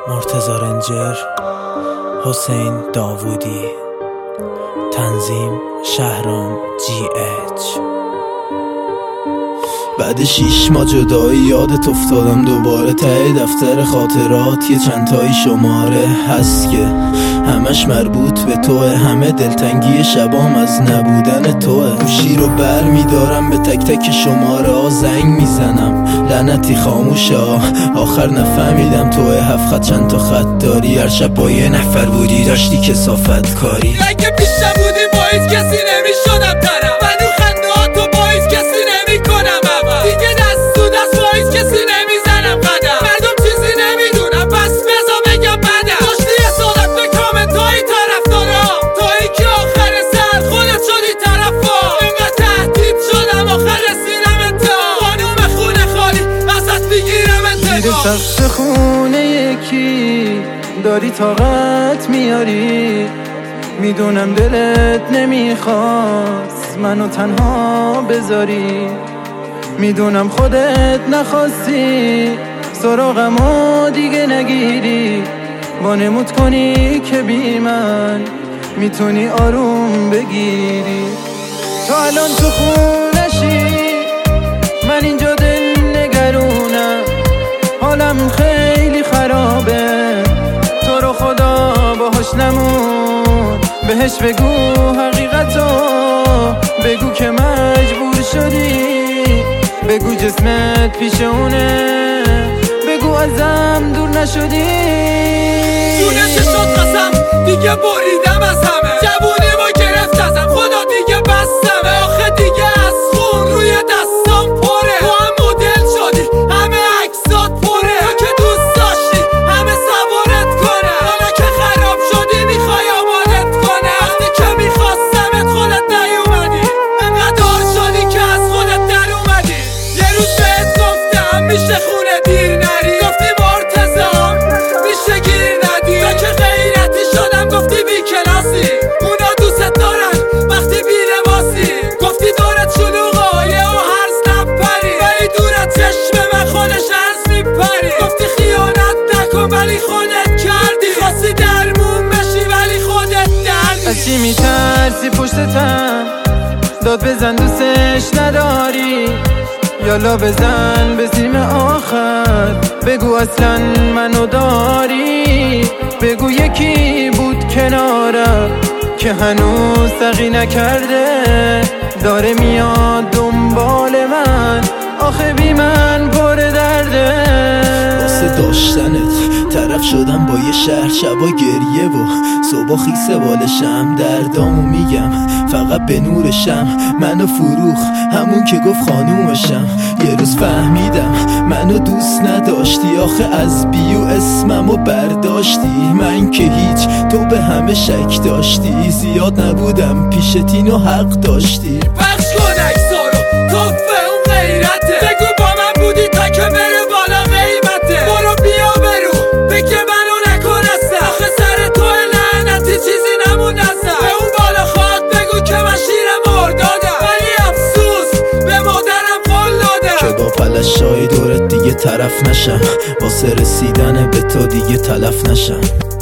مرتضی رنجر، حسین داوودی، تنظیم شهرام GH. بعد 6 ماه جدایی یادت افتادم دوباره ته دفتر خاطرات یه چند تایی شماره هست که همش مربوط به توه، همه دلتنگی شبام از نبودن توه. گوشی رو بر میدارم به تک تک شماره ها زنگ میزنم، لعنتی خاموشه آخر نفهمیدم توه. 7 خط چند تا خط داری، هر شب با یه نفر بودی داشتی کثافت کاری. اگه پیشم بودی با هیچ کسی نمیشدم طرف، منو خنده ها تو با هیچ کسی نمیکنم اول، دیگه دست تو دست با هیچ کسی نمیزنم قدم. مردم چیزی نمیدونم پس بزا بگم بدم. داشتی اصالت به کامنت های طرف دارم، تا اینکه آخر سر خودت شدی طرفا. اینقدر تهدید شدم آخر رسیدم انتها، خانوم خونه خالی ازت میگیرم انتقام. زیر سقف خونه یکی داری طاقت میاری، میدونم دلت نمیخواست منو تنها بذاری، میدونم خودت نخواستی سراغمو دیگه نگیری، وانمود کنی که بی من میتونی آروم بگیری. تو الان تو خونشی، من اینجا دل نگرونم، حالم خیلی خرابه، تو رو خدا باهاش نمون، بهش بگو حقیقتو، بگو که مجبور شدی، بگو جسمت پیش اونه، بگو ازم دور نشدی. دونه چه شد قسم دیگه بریدم از همه، جوونی ما گرفت ازم خدا دیگه بستمه. آخه دیگه از خون روی دستام پره، تو هم مدل شدی همه عکسات پره، تو که دوست داشتی همه سوارت کنه، حالا که خراب شدی میخوای آبادت کنه. وقتی که میخواستمت خودت نیومدی، انقدر شدی که از خودت در اومدی. یه روز بهت گفتم میشه خونه دیر نری، گفتی مرتضی میشه گیر ندی. تا که غیرتی شدم گفتی بی کلاسی، اونا دوست دارن وقتی بی لباسی. گفتی دورت شلوغه یه و هرز نپری، ولی دورت چشم من خودش هرز میپری. گفتی خیانت نکن ولی خودت کردی، خواستی درمون بشی ولی خودت دردی. از چی میترسی پشتتم، داد بزن دوستش نداری، یالا بزن به سیم آخر، بگو اصلا منو داری، بگو یکی بود کنارم که هنوز تغییر نکرده، داره میاد دنبال من، آخه بی من پر درده. واسه داشتنت طرف شدم با یه شهر، شبا گریه و صبح خیسه بالشم، دردامو میگم فقط به نورشم، منو فروخ همون که گفت خانومشم. یه روز فهمیدم منو دوست نداشتی، آخه از بیو اسممو برداشتی، من که هیچ تو به همه شک داشتی، زیاد نبودم پیشت اینو حق داشتی. پخش کن عکسارو توفه اون غیرته، بگو با من بودی تا که بره بالا قیمته. برو بیا برو بگه منو نکن اصلا، آخه سر تو لعنتی چیزی نمون ازم. به اون بالا خواد بگو که من شیر مردادم، ولی افسوس به مادرم قول دادم که با پلشای دورت دیگه طرف نشم، واسه رسیدن به تو دیگه تلف نشم.